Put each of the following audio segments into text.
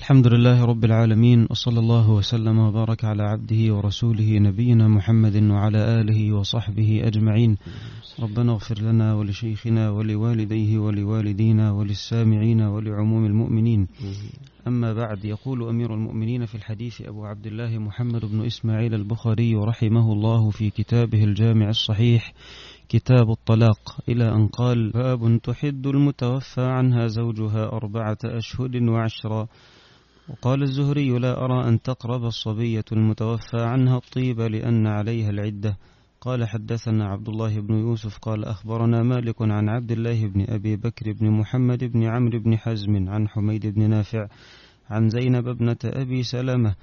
الحمد لله رب العالمين، وصلى الله وسلم وبارك على عبده ورسوله نبينا محمد وعلى آله وصحبه أجمعين. ربنا اغفر لنا ولشيخنا ولوالديه ولوالدينا وللسامعين ولعموم المؤمنين. أما بعد، يقول أمير المؤمنين في الحديث أبو عبد الله محمد بن إسماعيل البخاري رحمه الله في كتابه الجامع الصحيح كتاب الطلاق إلى أن قال: باب تحد المتوفى عنها زوجها 4 أشهر و10. وقال الزهري: لا أرى أن تقرب الصبية المتوفى عنها الطيب لأن عليها العدة. قال: حدثنا عبد الله بن يوسف قال: أخبرنا مالك عن عبد الله بن أبي بكر بن محمد بن عمرو بن حزم عن حميد بن نافع عن زينب ابنة أبي سلمة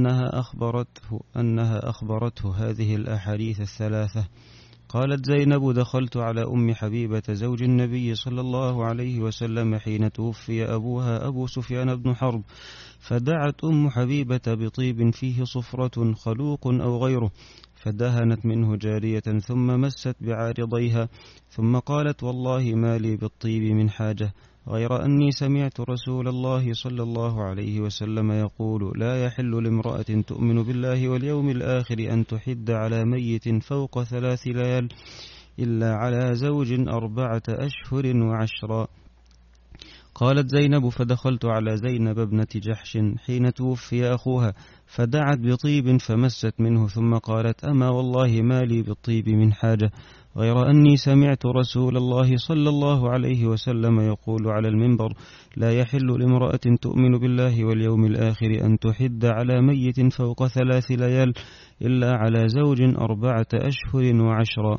أنها أخبرته هذه الأحاديث الثلاثة. قالت زينب: دخلت على أم حبيبة زوج النبي صلى الله عليه وسلم حين توفي أبوها أبو سفيان بن حرب، فدعت أم حبيبة بطيب فيه صفرة خلوق أو غيره، فدهنت منه جارية ثم مست بعارضيها، ثم قالت: والله ما لي بالطيب من حاجة، غير أني سمعت رسول الله صلى الله عليه وسلم يقول: لا يحل لامرأة تؤمن بالله واليوم الآخر أن تحد على ميت فوق 3 ليال إلا على زوج 4 أشهر و10. قالت زينب: فدخلت على زينب ابنة جحش حين توفي أخوها، فدعت بطيب فمست منه، ثم قالت: أما والله ما لي بالطيب من حاجة، غير أني سمعت رسول الله صلى الله عليه وسلم يقول على المنبر: لا يحل لامرأة تؤمن بالله واليوم الآخر أن تحد على ميت فوق 3 ليال إلا على زوج 4 أشهر و10.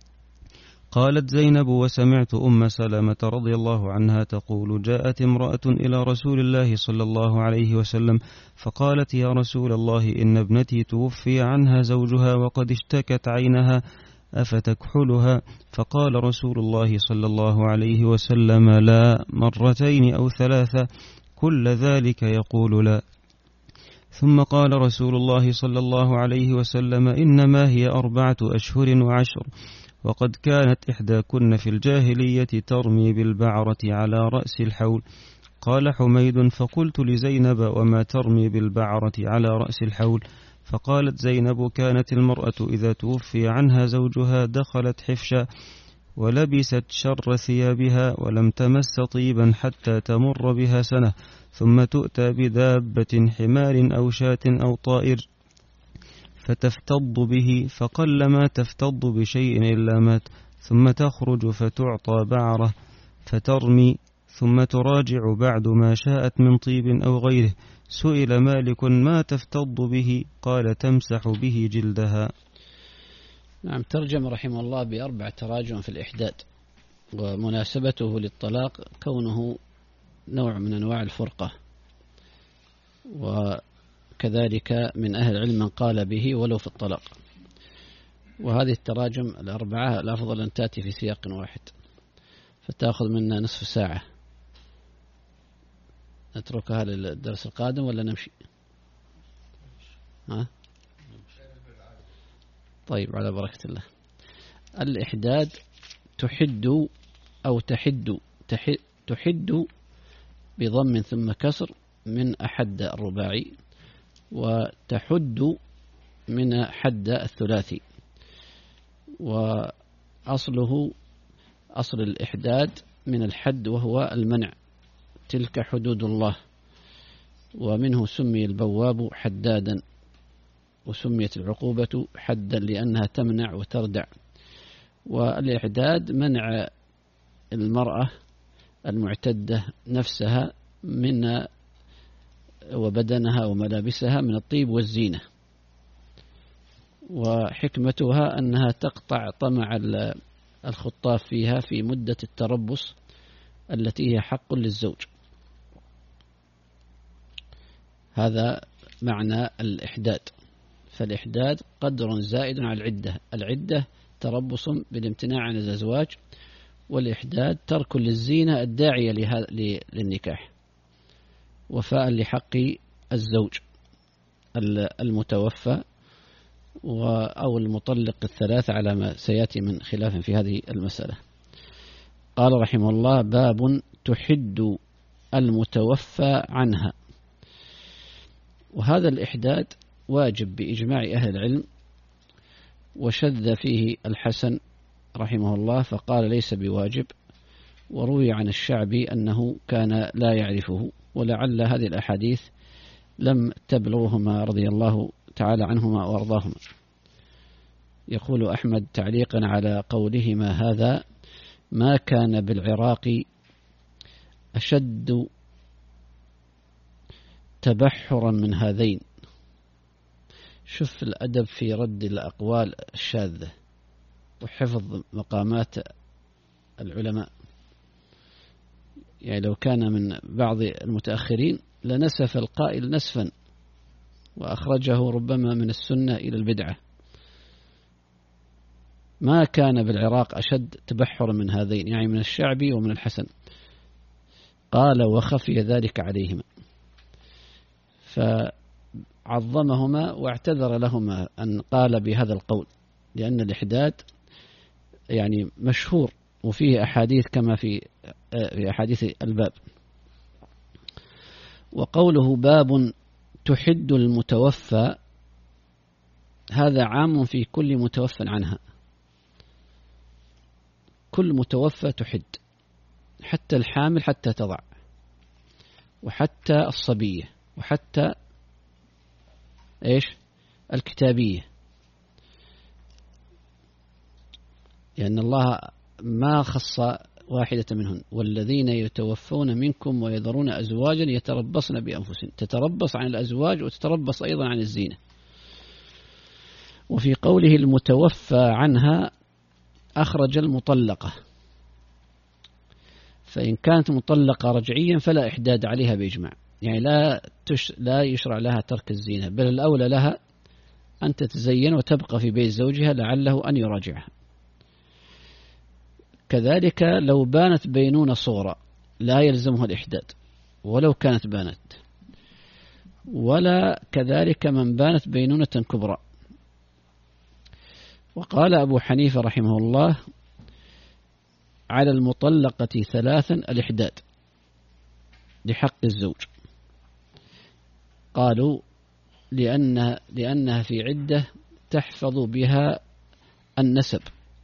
قالت زينب: وسمعت أم سلمة رضي الله عنها تقول: جاءت امرأة إلى رسول الله صلى الله عليه وسلم فقالت: يا رسول الله، إن ابنتي توفي عنها زوجها وقد اشتكت عينها، أفتكحلها؟ فقال رسول الله صلى الله عليه وسلم: لا، 2 أو 3، كل ذلك يقول لا. ثم قال رسول الله صلى الله عليه وسلم: إنما هي 4 أشهر و10، وقد كانت إحداكن في الجاهلية ترمي بالبعرة على رأس الحول. قال حميد: فقلت لزينب: وما ترمي بالبعرة على رأس الحول؟ فقالت زينب: كانت المرأة إذا توفي عنها زوجها دخلت حفشا ولبست شر ثيابها ولم تمس طيبا حتى تمر بها سنة، ثم تؤتى بدابة حمار أو شاة أو طائر فتفتض به، فقلما تفتض بشيء إلا مات، ثم تخرج فتعطى بعرة فترمي، ثم تراجع بعد ما شاءت من طيب أو غيره. سئل مالك: ما تفتض به؟ قال: تمسح به جلدها. نعم. ترجم رحمه الله ب4 تراجم في الإحداد، ومناسبته للطلاق كونه نوع من أنواع الفرقة، وكذلك من أهل العلم من قال به ولو في الطلاق. وهذه التراجم 4 الأفضل أن تأتي في سياق واحد، فتأخذ منا نصف ساعة. نتركها للدرس القادم ولا نمشي؟ طيب، على بركة الله. الإحداد تحد أو تحد بضم ثم كسر من أحد الرباعي، وتحد من حد الثلاثي. وأصل الإحداد من الحد وهو المنع، تلك حدود الله، ومنه سمي البواب حدادا، وسميت العقوبة حدا لأنها تمنع وتردع. والإحداد منع المرأة المعتدة نفسها من وبدنها وملابسها من الطيب والزينة، وحكمتها أنها تقطع طمع الخطاف فيها في مدة التربص التي هي حق للزوج. هذا معنى الإحداد. فالإحداد قدر زائد على العدة تربص بالامتناع عن الزواج، والإحداد ترك للزينة الداعية للنكاح، وفاء لحق الزوج المتوفى أو المطلق 3 على ما سيأتي من خلاف في هذه المسألة. قال رحمه الله: باب تحد المتوفى عنها. وهذا الإحداد واجب بإجماع أهل العلم، وشذ فيه الحسن رحمه الله فقال ليس بواجب، وروي عن الشعبي أنه كان لا يعرفه، ولعل هذه الأحاديث لم تبلغهما رضي الله تعالى عنهما وأرضاهما. يقول أحمد تعليقا على قولهما هذا: ما كان بالعراق أشد تبحرا من هذين. شوف الأدب في رد الأقوال الشاذة وحفظ مقامات العلماء. يعني لو كان من بعض المتأخرين لنسف القائل نسفا وأخرجه ربما من السنة إلى البدعة. ما كان بالعراق أشد تبحرا من هذين، يعني من الشعبي ومن الحسن. قال: وخفي ذلك عليهما، فعظمهما واعتذر لهما أن قال بهذا القول، لأن الإحداد يعني مشهور وفيه أحاديث كما في أحاديث الباب. وقوله باب تحد المتوفى، هذا عام في كل متوفى عنها، كل متوفى تحد، حتى الحامل حتى تضع، وحتى الصبية، وحتى إيش الكتابية، لأن الله ما خص واحدة منهن. والذين يتوفون منكم ويذرون أزواجا يتربصن بأنفسهن، تتربص عن الأزواج وتتربص أيضا عن الزينة. وفي قوله المتوفى عنها أخرج المطلقة، فإن كانت مطلقة رجعيا فلا إحداد عليها بإجماع، يعني لا يشرع لها ترك الزينة، بل الأولى لها أن تتزين وتبقى في بيت زوجها لعله أن يراجعها. كذلك لو بانت بينونة صغرى لا يلزمها الإحداد ولو كانت بانت، ولا كذلك من بانت بينونة كبرى. وقال أبو حنيفة رحمه الله: على المطلقة 3 الإحداد لحق الزوج. قالوا لأنها في عدة تحفظ بها النسب،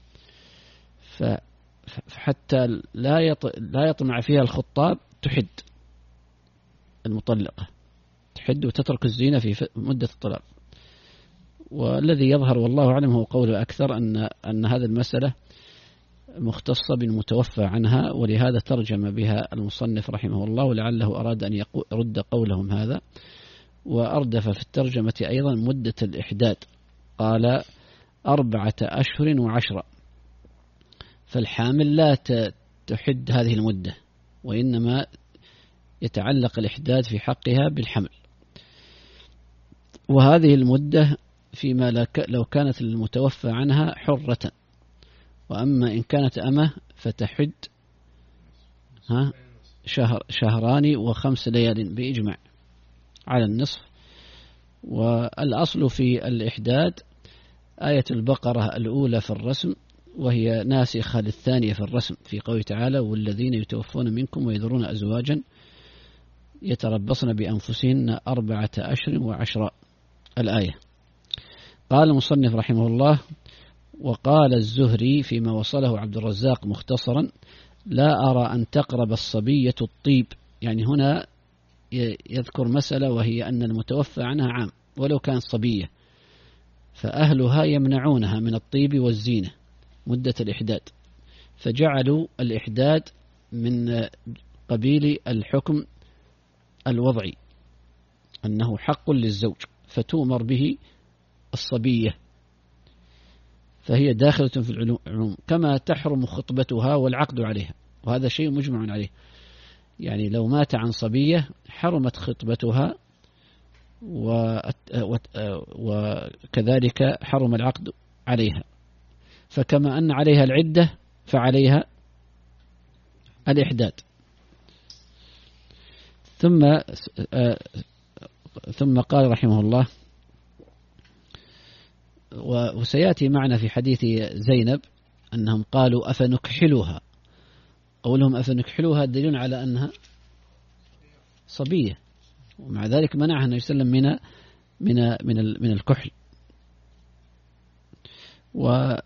فحتى لا يطمع فيها الخطاب تحد المطلقة، تحد وتترك الزينة في مدة الطلاق. والذي يظهر والله أعلم هو قول أكثر أن هذه المسألة مختصة بالمتوفى عنها، ولهذا ترجم بها المصنف رحمه الله، ولعله أراد أن يرد قولهم هذا. وأردف في الترجمة أيضا مدة الإحداد، قال 4 أشهر و10، فالحامل لا تحد هذه المدة، وإنما يتعلق الإحداد في حقها بالحمل. وهذه المدة فيما لو كانت المتوفى عنها حرة، وأما إن كانت أمة فتحد 2 شهران و5 ليال بإجماع على النصف. والأصل في الإحداد آية البقرة الأولى في الرسم، وهي ناسخة للثانية في الرسم، في قوله تعالى: والذين يتوفون منكم ويذرون أزواجا يتربصن بأنفسهن 4 أشهر و10 الآية. قال المصنف رحمه الله: وقال الزهري فيما وصله عبد الرزاق مختصرا: لا أرى أن تقرب الصبية الطيب. يعني هنا يذكر مسألة، وهي أن المتوفى عنها عام ولو كانت صبية، فأهلها يمنعونها من الطيب والزينة مدة الإحداد، فجعلوا الإحداد من قبيل الحكم الوضعي، أنه حق للزوج فتؤمر به الصبية، فهي داخلة في العموم، كما تحرم خطبتها والعقد عليها، وهذا شيء مجمع عليه. يعني لو مات عن صبية حرمت خطبتها، وكذلك حرم العقد عليها، فكما أن عليها العدة فعليها الإحداد. ثم قال رحمه الله: وسيأتي معنا في حديث زينب أنهم قالوا أفنكحلها، قولهم أفنكحلها دليل على أنها صبية، ومع ذلك منعها النبي صلى الله عليه وسلم من الكحل. وأبو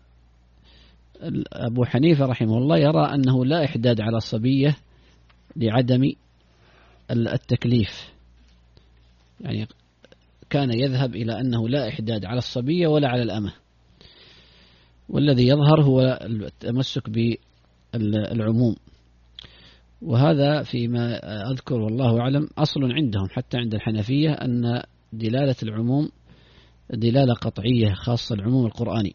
حنيفة رحمه الله يرى أنه لا إحداد على الصبية لعدم التكليف، يعني كان يذهب إلى أنه لا إحداد على الصبية ولا على الأمة، والذي يظهر هو التمسك بالعموم. وهذا فيما أذكر والله أعلم أصل عندهم حتى عند الحنفية أن دلالة العموم دلالة قطعية خاصة العموم القرآني،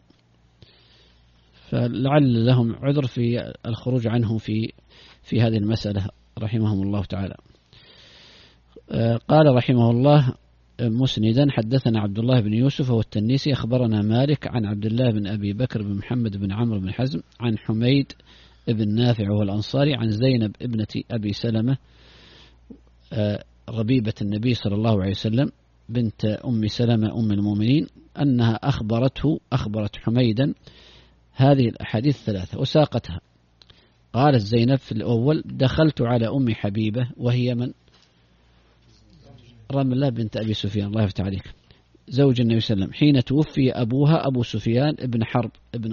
فلعل لهم عذر في الخروج عنه في هذه المسألة رحمهم الله تعالى. قال رحمه الله مسندا حدثنا عبد الله بن يوسف والتنيسي أخبرنا مالك عن عبد الله بن أبي بكر بن محمد بن عمرو بن حزم عن حميد بن نافع والأنصاري عن زينب ابنة أبي سلمة ربيبة النبي صلى الله عليه وسلم بنت أم سلمة أم المؤمنين أنها أخبرت حميدا هذه الأحاديث الثلاثة وساقتها. قالت زينب في الأول دخلت على أم حبيبة وهي من رملة بنت أبي سفيان الله يفتح عليك زوج النبي صلى الله عليه وسلم حين توفي أبوها أبو سفيان ابن حرب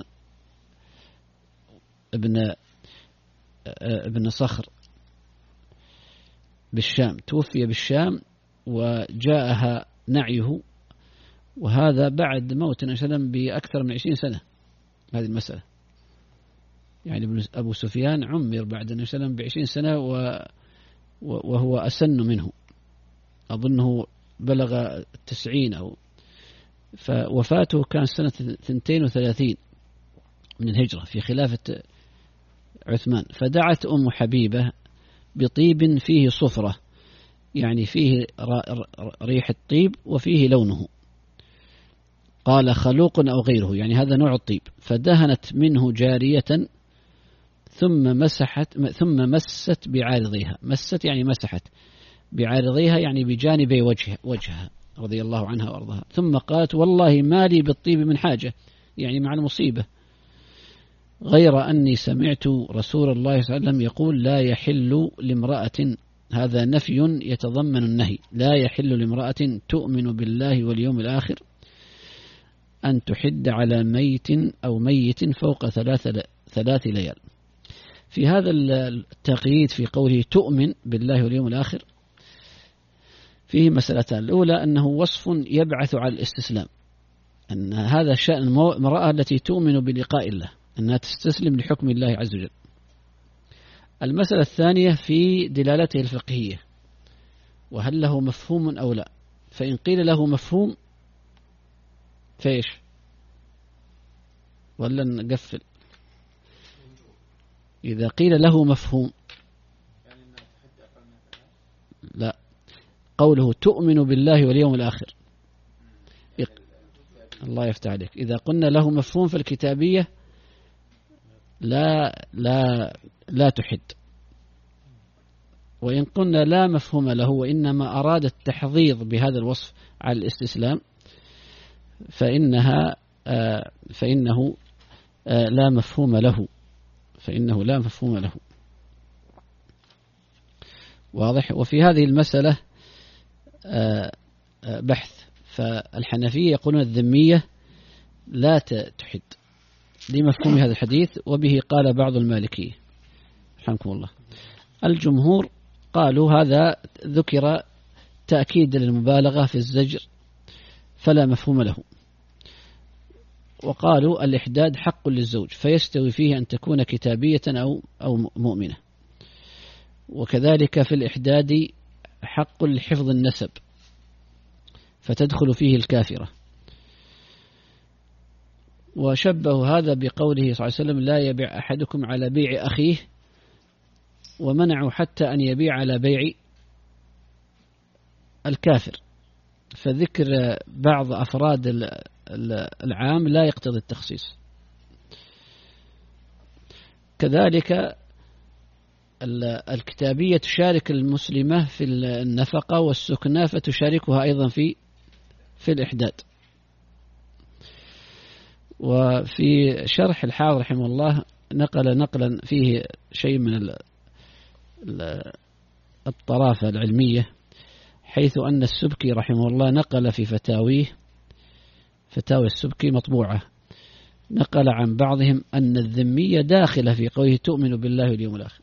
ابن صخر بالشام، توفي بالشام وجاءها نعيه، وهذا بعد موت النبي صلى الله عليه وسلم بأكثر من 20 سنة. هذه المسألة يعني أبو سفيان عمر بعد النبي صلى الله عليه وسلم ب20 سنة وهو أسن منه، أظنه بلغ 90 أو فوفاته كان سنة 32 من الهجرة في خلافة عثمان. فدعت أم حبيبة بطيب فيه صفرة، يعني فيه ريح الطيب وفيه لونه، قال خلوق أو غيره، يعني هذا نوع الطيب. فدهنت منه جارية ثم مست بعارضيها، مست يعني مسحت بعارضيها يعني بجانبي وجهها رضي الله عنها وأرضاها. ثم قالت والله ما لي بالطيب من حاجة، يعني مع المصيبة، غير أني سمعت رسول الله صلى الله عليه وسلم يقول لا يحل لامرأة، هذا نفي يتضمن النهي، لا يحل لامرأة تؤمن بالله واليوم الآخر أن تحد على ميت أو ميت فوق 3 ليال. في هذا التقييد في قوله تؤمن بالله واليوم الآخر فيه مسألتان. الأولى أنه وصف يبعث على الاستسلام، أن هذا شأن المرأة التي تؤمن بلقاء الله، أنها تستسلم لحكم الله عز وجل. المسألة الثانية في دلالته الفقهية، وهل له مفهوم أو لا. فإن قيل له مفهوم فإيش؟ ولا نقفل؟ إذا قيل له مفهوم لا، قوله تؤمن بالله واليوم الآخر الله يفتح عليك. إذا قلنا له مفهوم في الكتابية لا تحد، وإن قلنا لا مفهوم له وإنما أراد التحضيض بهذا الوصف على الاستسلام فإنه لا مفهوم له، فإنه لا مفهوم له. واضح. وفي هذه المسألة بحث. فالحنفية يقولون الذمية لا تحد لمفهوم هذا الحديث، وبه قال بعض المالكية رحمكم الله. الجمهور قالوا هذا ذكر تأكيد للمبالغة في الزجر فلا مفهوم له، وقالوا الإحداد حق للزوج فيستوي فيه أن تكون كتابية أو مؤمنة، وكذلك في الإحداد حق لحفظ النسب فتدخل فيه الكافرة. وشبهوا هذا بقوله صلى الله عليه وسلم لا يبيع أحدكم على بيع أخيه، ومنعوا حتى أن يبيع على بيع الكافر، فذكر بعض أفراد العام لا يقتضي التخصيص. كذلك الكتابية تشارك المسلمة في النفقة والسكنى، فتشاركها أيضا في الإحداد. وفي شرح الحافظ رحمه الله نقلا فيه شيء من الطرافة العلمية، حيث أن السبكي رحمه الله نقل في فتاويه، فتاوي السبكي مطبوعة، نقل عن بعضهم أن الذمية داخلة في قوله تؤمن بالله واليوم الآخر.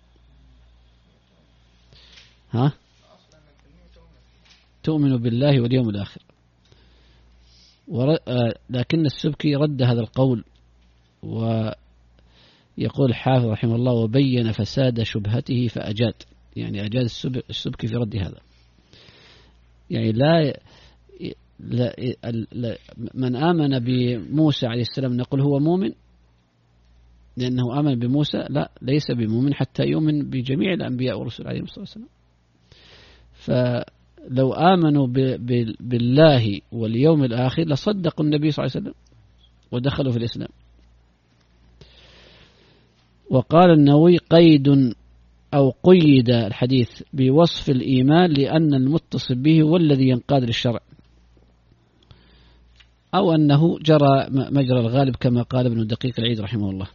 تؤمن بالله واليوم الآخر، لكن السبكي رد هذا القول، ويقول الحافظ رحمه الله وبين فساد شبهته فأجاد، يعني أجاد السبكي في رد هذا. يعني لا من آمن بموسى عليه السلام نقول هو مؤمن لأنه آمن بموسى؟ لا، ليس بمؤمن حتى يؤمن بجميع الأنبياء والرسل عليهم الصلاة والسلام. فلو آمنوا بالله واليوم الآخر لصدقوا النبي صلى الله عليه وسلم ودخلوا في الإسلام. وقال النووي قيد أو قيد الحديث بوصف الإيمان لأن المتصل به هو الذي ينقاد للشرع، أو أنه جرى مجرى الغالب كما قال ابن دقيق العيد رحمه الله.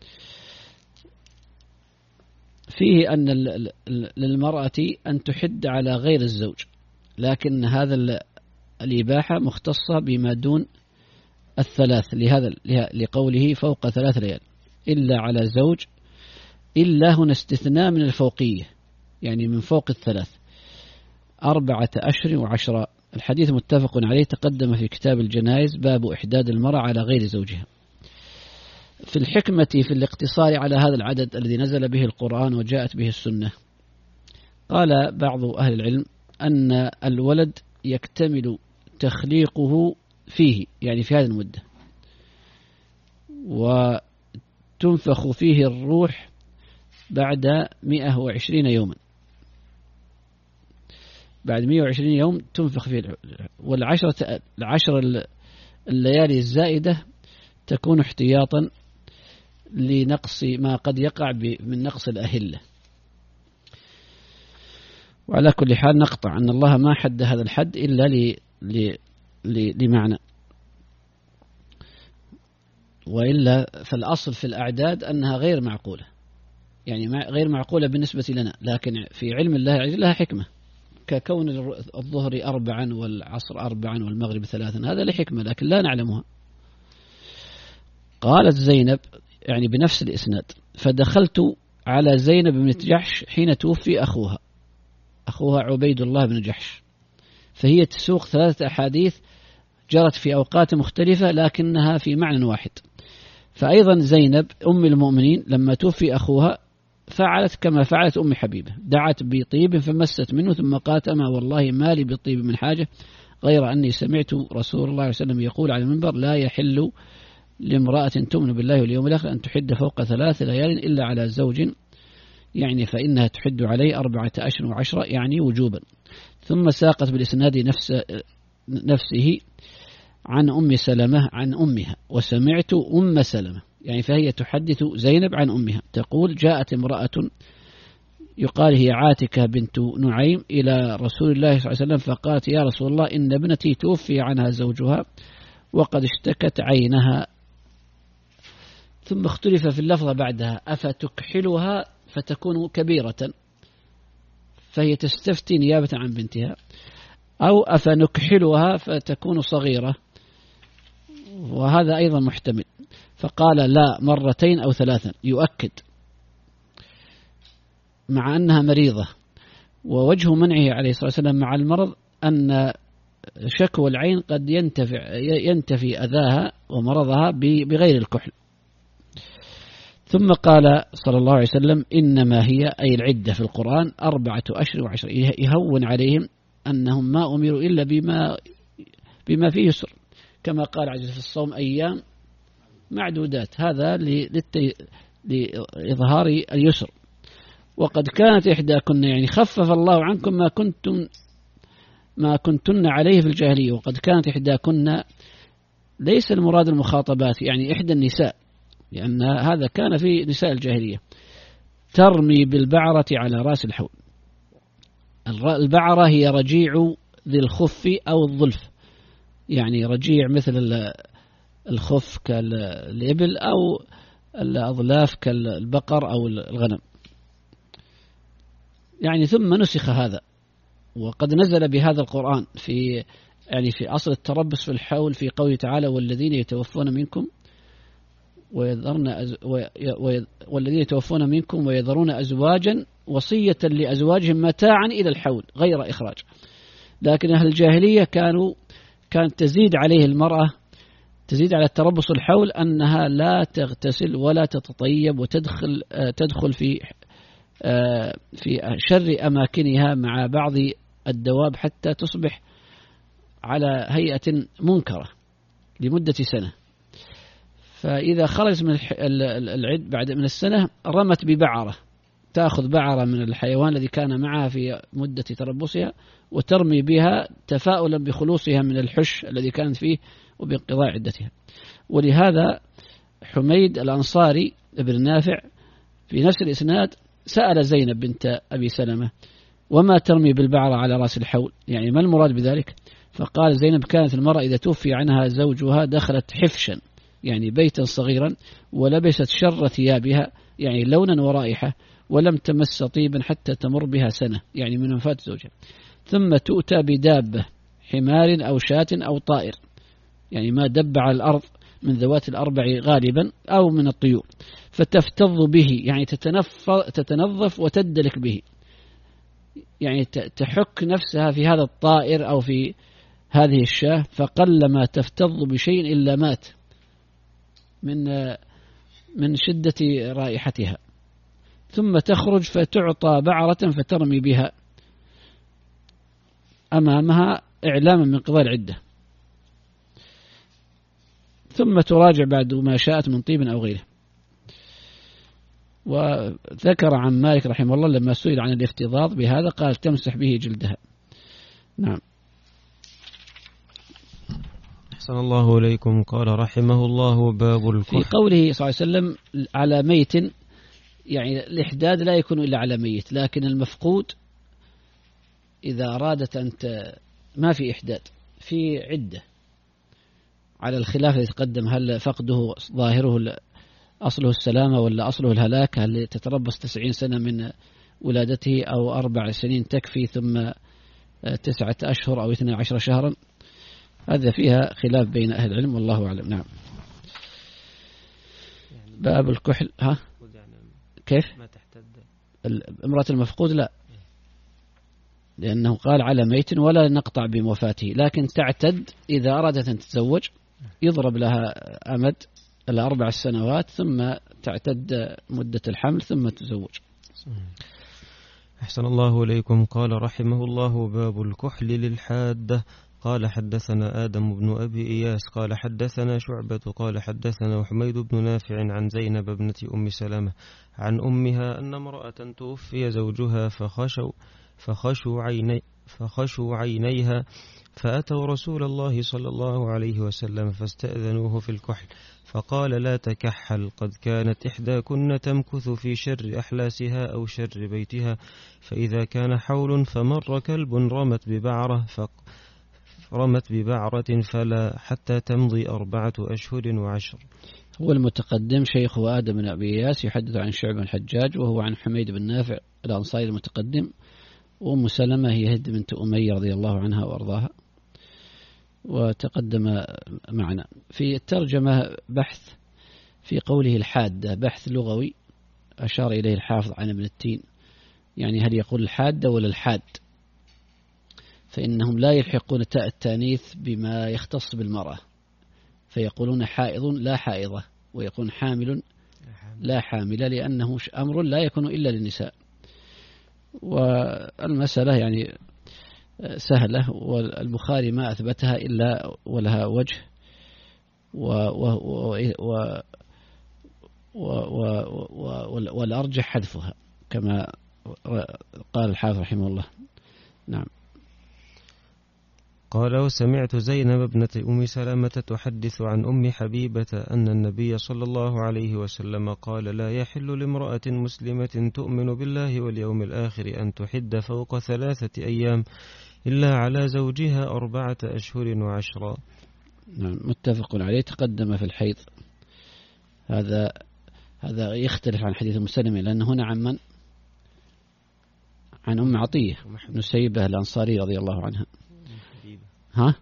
فيه أن للمرأة أن تحد على غير الزوج، لكن هذا الإباحة مختصة بما دون الثلاث، لقوله فوق 3 ليال إلا على زوج، إلا هنا استثناء من الفوقية، يعني من فوق 3 4 أشهر و10. الحديث متفق عليه، تقدم في كتاب الجنائز باب إحداد المرأة على غير زوجها. في الحكمة في الاقتصار على هذا العدد الذي نزل به القرآن وجاءت به السنة، قال بعض أهل العلم أن الولد يكتمل تخليقه فيه، يعني في هذه المدة، وتنفخ فيه الروح بعد 120 يوما، بعد 120 يوم تنفخ فيه. والعشر الليالي الزائدة تكون احتياطا لنقص ما قد يقع من نقص الأهلة. وعلى كل حال نقطع أن الله ما حد هذا الحد إلا لمعنى، وإلا فالأصل في الأعداد أنها غير معقولة، يعني غير معقولة بالنسبة لنا، لكن في علم الله عز وجل لها حكمة، ككون الظهر 4 والعصر 4 والمغرب 3، هذا لحكمة لكن لا نعلمها. قالت زينب يعني بنفس الإسناد فدخلت على زينب بن جحش حين توفي أخوها عبيد الله بن جحش، فهي تسوق 3 أحاديث جرت في أوقات مختلفة لكنها في معنى واحد. فأيضا زينب أم المؤمنين لما توفي أخوها فعلت كما فعلت أم حبيبة، دعت بطيب فمست منه ثم قالت أما والله ما لي بالطيب من حاجة غير أني سمعت رسول الله صلى الله عليه وسلم يقول على المنبر لا يحل لامرأة تؤمن بالله واليوم الآخر أن تحد فوق 3 ليال إلا على زوج، يعني فإنها تحد عليه 4 أشهر و10 يعني وجوبا. ثم ساقت بالإسناد نفسه عن أم سلمة عن أمها وسمعت أم سلمة، يعني فهي تحدث زينب عن أمها تقول جاءت امرأة يقال هي عاتكة بنت نعيم إلى رسول الله صلى الله عليه وسلم فقالت يا رسول الله إن ابنتي توفي عنها زوجها وقد اشتكت عينها. ثم اختلف في اللفظة بعدها أفتكحلها فتكون كبيرة فهي تستفتي نيابة عن بنتها، أو أفنكحلها فتكون صغيرة، وهذا أيضا محتمل. فقال لا 2 أو 3 يؤكد مع أنها مريضة، ووجه منعه عليه الصلاة والسلام مع المرض أن شكوى العين قد ينتفي أذاها ومرضها بغير الكحل. ثم قال صلى الله عليه وسلم إنما هي أي العدة في القرآن 4 أشهر و10، يهون عليهم أنهم ما أمروا إلا بما فيه يسر، كما قال عز في الصوم أيام معدودات، هذا لإظهار اليسر. وقد كانت إحداكن يعني خفف الله عنكم ما كنتن عليه في الجاهلية، وقد كانت إحداكن ليس المراد المخاطبات يعني إحدى النساء، لأن هذا كان في نساء الجاهلية ترمي بالبعرة على رأس الحول. البعرة هي رجيع ذي الخف أو الظلف، يعني رجيع مثل الخف كالإبل أو الأظلاف كالبقر أو الغنم، يعني ثم نسخ هذا وقد نزل بهذا القرآن في يعني في أصل التربص في الحول في قوله تعالى والذين يتوفون منكم ويذرون أزواجا وصية لأزواجهم متاعا إلى الحول غير إخراج. لكن أهل الجاهلية كانت تزيد عليه المرأة، تزيد على التربص الحول أنها لا تغتسل ولا تتطيب تدخل في شر أماكنها مع بعض الدواب حتى تصبح على هيئة منكرة لمدة سنة. فإذا خرجت من العد بعد من السنة رمت ببعرة، تأخذ بعرة من الحيوان الذي كان معها في مدة تربصها وترمي بها تفاؤلا بخلوصها من الحش الذي كانت فيه وبانقضاء عدتها. ولهذا حميد الأنصاري ابن نافع في نفس الإسناد سأل زينب بنت أبي سلمة وما ترمي بالبعرة على رأس الحول، يعني ما المراد بذلك؟ فقال زينب كانت المرأة إذا توفي عنها زوجها دخلت حفشا يعني بيتا صغيرا ولبست شر ثيابها يعني لونا ورائحة ولم تمس طيبا حتى تمر بها سنة يعني من وفاة زوجها، ثم تؤتى بدابة حمار أو شاة أو طائر يعني ما دب على الأرض من ذوات الأربع غالبا أو من الطيور، فتفتض به يعني تتنظف وتدلك به، يعني تحك نفسها في هذا الطائر أو في هذه الشاة، فقلما تفتض بشيء إلا مات من شدة رائحتها، ثم تخرج فتعطى بعرة فترمي بها أمامها إعلاما من قضاء العدة، ثم تراجع بعد ما شاءت من طيب أو غيره. وذكر عن مالك رحمه الله لما سئل عن الافتضاض بهذا قال تمسح به جلدها. نعم. أحسن الله إليكم. قال رحمه الله باب الكحل. في قوله صلى الله عليه وسلم على ميت، يعني الإحداد لا يكون إلا على ميت، لكن المفقود إذا أرادت أنت ما في إحداد في عدة على الخلاف الذي تقدم، هل فقده ظاهره أصله السلامة ولا أصله الهلاك، هل تتربص 90 سنة من ولادته أو 4 سنين تكفي ثم 9 أشهر أو 12 شهرا، هذا فيها خلاف بين أهل العلم والله أعلم. نعم. باب الكحل. ها كيف ما تحتد امرأة المفقود؟ لا، لأنه قال على ميت ولا نقطع بوفاته، لكن تعتد إذا أرادت أن تتزوج يضرب لها أمد 4 سنوات ثم تعتد مدة الحمل ثم تزوج. أحسن الله إليكم. قال رحمه الله باب الكحل للحادة. قال حدثنا آدم بن أبي إياس قال حدثنا شعبة قال حدثنا حميد بن نافع عن زينب ابنة أم سلمة عن أمها أن امرأة توفي زوجها فخشوا عينيها فأتوا رسول الله صلى الله عليه وسلم فاستأذنوه في الكحل، فقال لا تكحل، قد كانت إحداكن تمكث في شر أحلاسها أو شر بيتها، فإذا كان حول فمر كلب رمت ببعرة فلا حتى تمضي 4 أشهر و10. هو المتقدم شيخ آدم بن أبي إياس يحدث عن شعب الحجاج وهو عن حميد بن نافع الأنصاري المتقدم، وأم سلمة هي هند بنت أمية رضي الله عنها وأرضاها، وتقدم معنا. في الترجمة بحث في قوله الحادة، بحث لغوي أشار إليه الحافظ عن ابن التين، يعني هل يقول الحادة ولا الحاد، فإنهم لا يلحقون تاء التانيث بما يختص بالمرأة، فيقولون حائض لا حائضة، ويقول حامل لا حاملة، لأنه أمر لا يكون إلا للنساء. والمسألة يعني سهلة، والبخاري ما أثبتها إلا ولها وجه والأرجح حذفها كما قال الحافظ رحمه الله. نعم. قال وسمعت زينب ابنة أم سلمة تحدث عن أم حبيبة أن النبي صلى الله عليه وسلم قال لا يحل لامرأة مسلمة تؤمن بالله واليوم الآخر أن تحد فوق 3 أيام إلا على زوجها 4 أشهر و10. نعم، متفق عليه. تقدم في الحيض، هذا يختلف عن حديث مسلم، لأن هنا عن أم عطية نسيبة الأنصاري رضي الله عنها. ها؟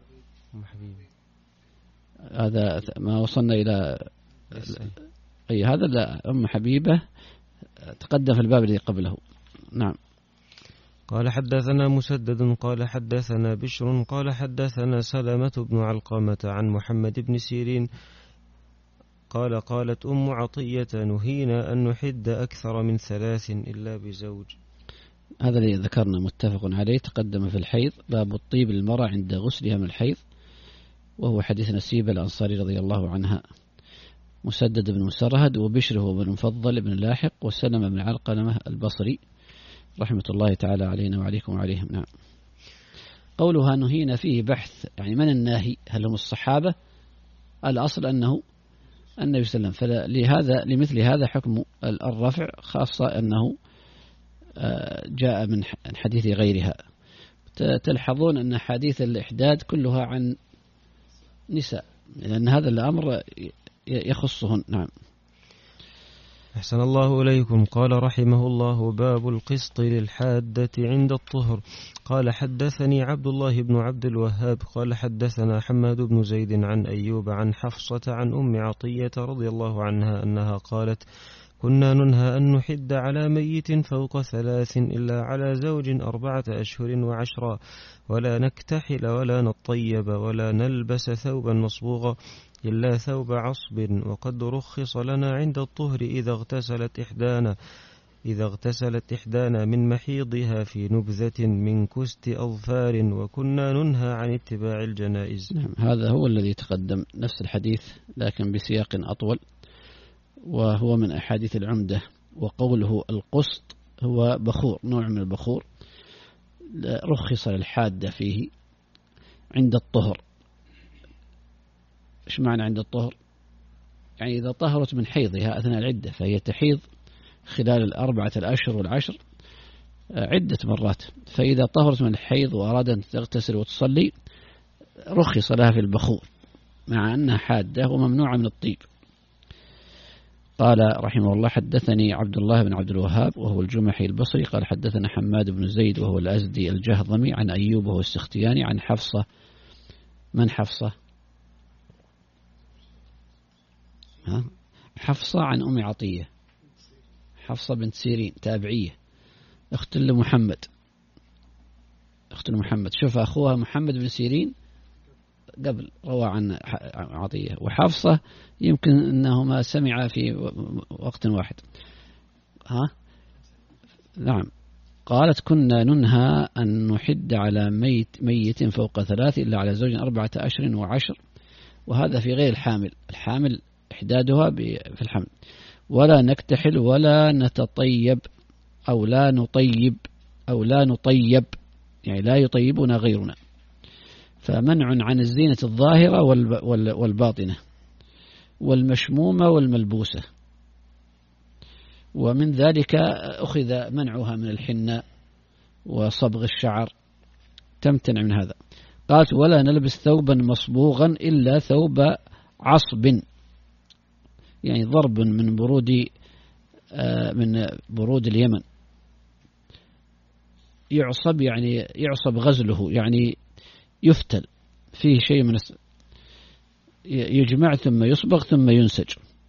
هذا ما وصلنا إلى أي هذا. لا، أم حبيبة تقدم في الباب الذي قبله. نعم. قال حدثنا مسدد قال حدثنا بشر قال حدثنا سلمة بن علقمة عن محمد بن سيرين قال قالت أم عطية نهينا أن نحد أكثر من 3 إلا بزوج. هذا الذي ذكرنا متفق عليه، تقدم في الحيض، باب الطيب للمرأة عند غسلها من الحيض، وهو حديث نسيبة الأنصاري رضي الله عنها. مسدد بن مسرهد وبشر هو بن مفضل بن لاحق وسلم بن علقمة البصري رحمة الله تعالى علينا وعليكم وعليهم. نعم. قولها نهينا فيه بحث، يعني من الناهي؟ هل هم الصحابة؟ الأصل أنه النبي صلى الله عليه وسلم، فلهذا لمثل هذا حكم الرفع، خاصة أنه جاء من حديث غيرها. تلحظون أن حديث الإحداد كلها عن نساء، لأن هذا الأمر يخصهن. نعم. أحسن الله إليكم. قال رحمه الله باب القسط للحادة عند الطهر. قال حدثني عبد الله بن عبد الوهاب قال حدثنا حماد بن زيد عن أيوب عن حفصة عن أم عطية رضي الله عنها أنها قالت كنا ننهى أن نحد على ميت فوق 3 إلا على زوج 4 أشهر و10 ولا نكتحل ولا نطيب ولا نلبس ثوبا مصبوغا إلا ثوب عصب. وقد رخص لنا عند الطهر إذا اغتسلت إحدانا من محيضها في نبذة من كست أظفار وكنا ننهى عن اتباع الجنائز. هذا هو الذي تقدم، نفس الحديث لكن بسياق أطول، وهو من أحاديث العمدة. وقوله القسط هو بخور، نوع من البخور، رخص للحادة فيه عند الطهر. إيش معنى عند الطهر؟ يعني إذا طهرت من حيضها أثناء العدة، فهي تحيض خلال 4 أشهر و10 عدة مرات، فإذا طهرت من الحيض وأراد أن تغتسل وتصلي رخص لها في البخور مع أنها حادة وممنوعة من الطيب. قال رحمه الله حدثني عبد الله بن عبد الوهاب وهو الجمحي البصري قال حدثنا حماد بن زيد وهو الأزدي الجهضمي عن أيوب وهو السختياني عن حفصة. من حفصة؟ حفصة عن أم عطية، حفصة بنت سيرين تابعية، أخت لمحمد، أخت محمد. شوف أخوها محمد بن سيرين قبل روى عن عطية، وحفصة يمكن أنهما سمعا في وقت واحد. نعم. قالت كنا ننهى أن نحد على ميت فوق 3 إلا على زوج 4 أشهر و10، وهذا في غير الحامل إحدادها في الحمل. ولا نكتحل ولا نتطيب أو لا نطيب يعني لا يطيبنا غيرنا، فمنع عن الزينة الظاهرة والباطنة والمشمومة والملبوسة، ومن ذلك أخذ منعها من الحناء وصبغ الشعر، تمتنع من هذا. قالت ولا نلبس ثوبا مصبوغا إلا ثوب عصب، يعني ضرب من برود اليمن. يعصب يعني يعصب غزله، يعني يفتل فيه شيء من يجمع ثم يصبغ ثم ينسج.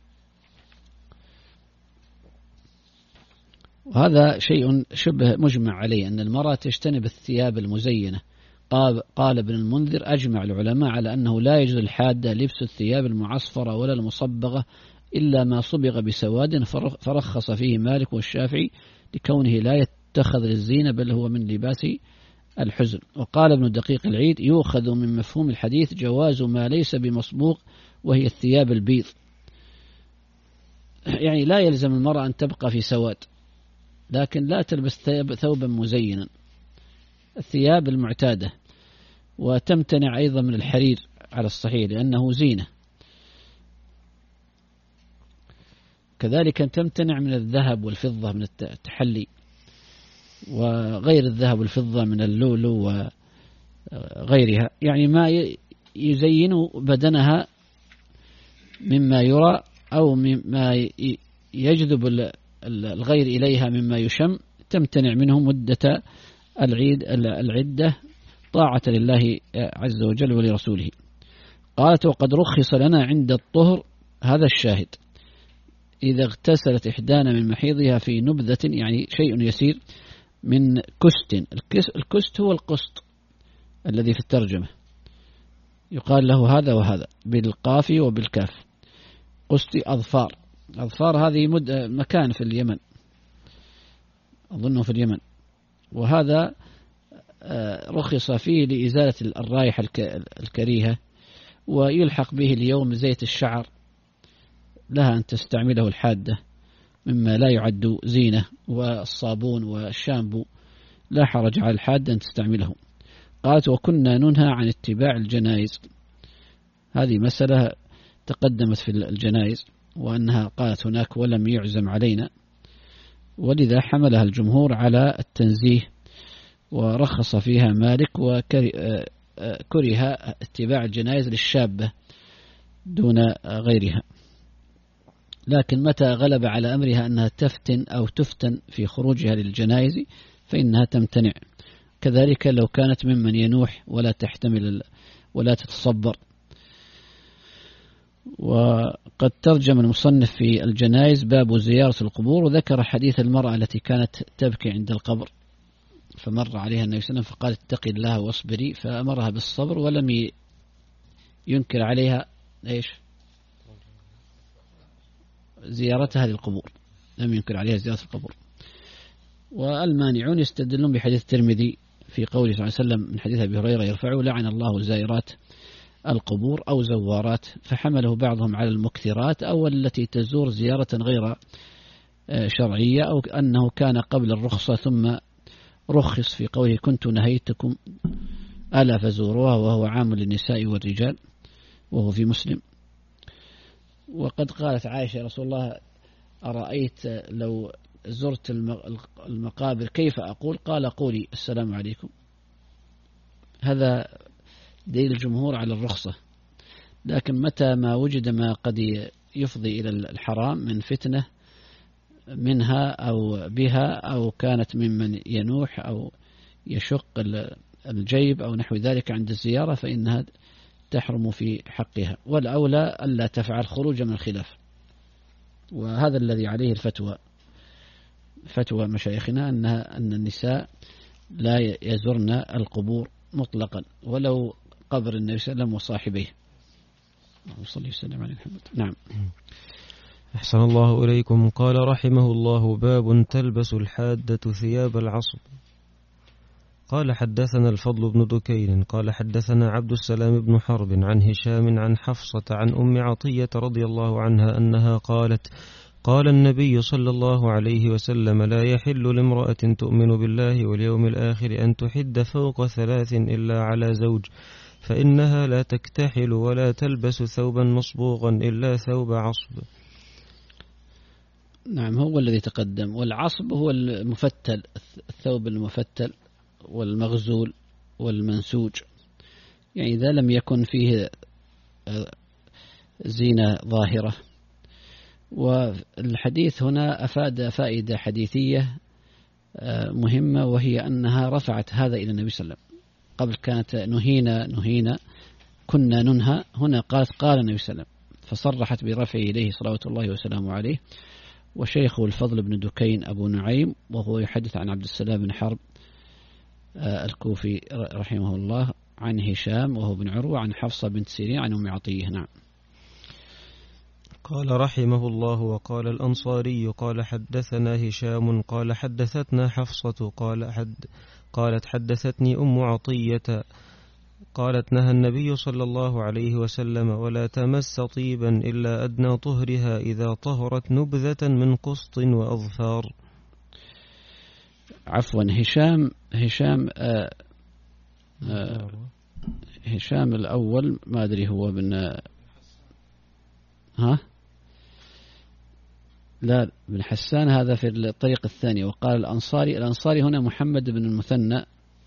وهذا شيء شبه مجمع عليه أن المرأة تجتنب الثياب المزينة. قال ابن المنذر أجمع العلماء على أنه لا يجوز الحادة لبس الثياب المعصفرة ولا المصبغة إلا ما صبغ بسواد، فرخص فيه مالك والشافعي لكونه لا يتخذ للزينة بل هو من لباس الحزن. وقال ابن دقيق العيد يؤخذ من مفهوم الحديث جواز ما ليس بمصبوغ وهي الثياب البيض، يعني لا يلزم المرأة أن تبقى في سواد، لكن لا تلبس ثوبا مزينا، الثياب المعتادة. وتمتنع أيضا من الحرير على الصحيح لأنه زينة. كذلك تمتنع من الذهب والفضة من التحلي، وغير الذهب والفضة من اللؤلؤ وغيرها، يعني ما يزين بدنها مما يرى أو مما يجذب الغير إليها مما يشم تمتنع منه مدة العدة طاعة لله عز وجل ولرسوله. قالت وقد رخص لنا عند الطهر، هذا الشاهد، إذا اغتسلت إحدانا من محيضها في نبذة، يعني شيء يسير من كست. الكست هو القسط الذي في الترجمة، يقال له هذا وهذا بالقاف وبالكاف. قسط أظفار. أظفار هذه مكان في اليمن، أظنه في اليمن، وهذا رخص فيه لإزالة الرائحة الكريهة، ويلحق به اليوم زيت الشعر، لها أن تستعمله الحادة مما لا يعد زينة، والصابون والشامبو لا حرج على الحادة أن تستعمله. قالت وكنا ننهى عن اتباع الجنائز، هذه مسألة تقدمت في الجنائز، وأنها قالت هناك ولم يعزم علينا، ولذا حملها الجمهور على التنزيه، ورخص فيها مالك، وكره اتباع الجنائز للشابة دون غيرها. لكن متى غلب على أمرها أنها تفتن أو تفتن في خروجها للجنائز فإنها تمتنع، كذلك لو كانت ممن ينوح ولا تحتمل ولا تتصبر. وقد ترجم المصنف في الجنائز باب زيارة القبور، وذكر حديث المرأة التي كانت تبكي عند القبر، فمر عليها النبي صلى الله عليه وسلم فقال اتقي الله واصبري، فأمرها بالصبر ولم ينكر عليها إيش؟ زيارتها للقبور، لم ينكر عليها زيارة القبور. والمانعون يستدلون بحديث الترمذي في قوله صلى الله عليه وسلم من حديث أبي هريرة يرفعه لعن الله زائرات القبور أو زوارات، فحمله بعضهم على المكثرات أو التي تزور زيارة غير شرعية، أو أنه كان قبل الرخصة ثم رخص في قوله كنت نهيتكم ألا فزوروها، وهو عام للنساء والرجال، وهو في مسلم. وقد قالت عائشة يا رسول الله أرأيت لو زرت المقابر كيف أقول؟ قال قولي السلام عليكم. هذا دليل الجمهور على الرخصة، لكن متى ما وجد ما قد يفضي إلى الحرام من فتنة منها أو بها، أو كانت ممن ينوح أو يشق الجيب أو نحو ذلك عند الزيارة، فإنها تحرم في حقها، والأولى ألا تفعل خروجا من الخلاف. وهذا الذي عليه الفتوى، فتوى مشايخنا أن النساء لا يزرن القبور مطلقا ولو قبر النبي صلى الله عليه وسلم وصاحبيه. اللهم صل وسلم على محمد. نعم. أحسن الله إليكم. قال رحمه الله باب تلبس الحادة ثياب العصب. قال حدثنا الفضل بن دكين قال حدثنا عبد السلام بن حرب عن هشام عن حفصة عن أم عطية رضي الله عنها أنها قالت قال النبي صلى الله عليه وسلم لا يحل لامرأة تؤمن بالله واليوم الآخر أن تحد فوق 3 إلا على زوج، فإنها لا تكتحل ولا تلبس ثوبا مصبوغا إلا ثوب عصب. نعم، هو الذي تقدم. والعصب هو المفتل، الثوب المفتل والمغزول والمنسوج، يعني إذا لم يكن فيه زينة ظاهرة. والحديث هنا أفاد فائدة حديثية مهمة، وهي أنها رفعت هذا إلى النبي صلى الله عليه وسلم. قبل كانت نهينا كنا ننهى، هنا قالت قال النبي صلى الله عليه وسلم، فصرحت برفعه إليه صلوات الله وسلامه عليه. وشيخه الفضل بن دكين أبو نعيم، وهو يحدث عن عبد السلام بن حرب الكوفي رحمه الله عن هشام وهو بن عروة عن حفصة بنت سيرين عن أم عطية. نعم. قال رحمه الله وقال الأنصاري قال حدثنا هشام قال حدثتنا حفصة قالت حدثتني أم عطية قالت نهى النبي صلى الله عليه وسلم ولا تمس طيبا إلا أدنى طهرها إذا طهرت نبذة من قسط وأظفار. عفوا، هشام الأول ما أدري هو لا بن حسان، هذا في الطريق الثاني. وقال الأنصاري هنا محمد بن المثنى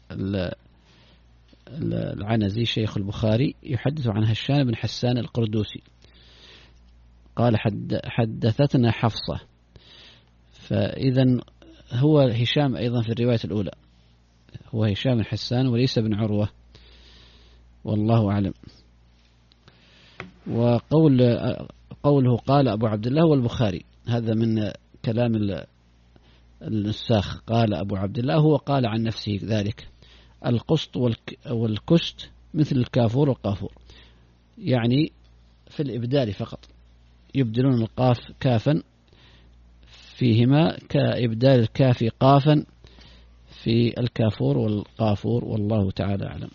العنزي شيخ البخاري، يحدث عن هشام بن حسان القردوسي قال حدثتنا حفصة. فإذا هو هشام أيضا في الرواية الأولى، هو هشام الحسان وليس بن عروة، والله أعلم. وقوله قال أبو عبد الله والبخاري، هذا من كلام النساخ. قال أبو عبد الله هو قال عن نفسه ذلك. القسط والكست مثل الكافور والقافور، يعني في الإبدال فقط، يبدلون القاف كافا فيهما كإبدال الكاف قافا في الكافور والقافور، والله تعالى أعلم.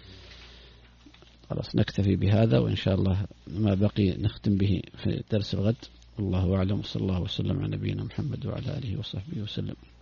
خلاص نكتفي بهذا، وإن شاء الله ما بقي نختم به في درس الغد. الله أعلم، وصلى الله وسلم على نبينا محمد وعلى آله وصحبه وسلم.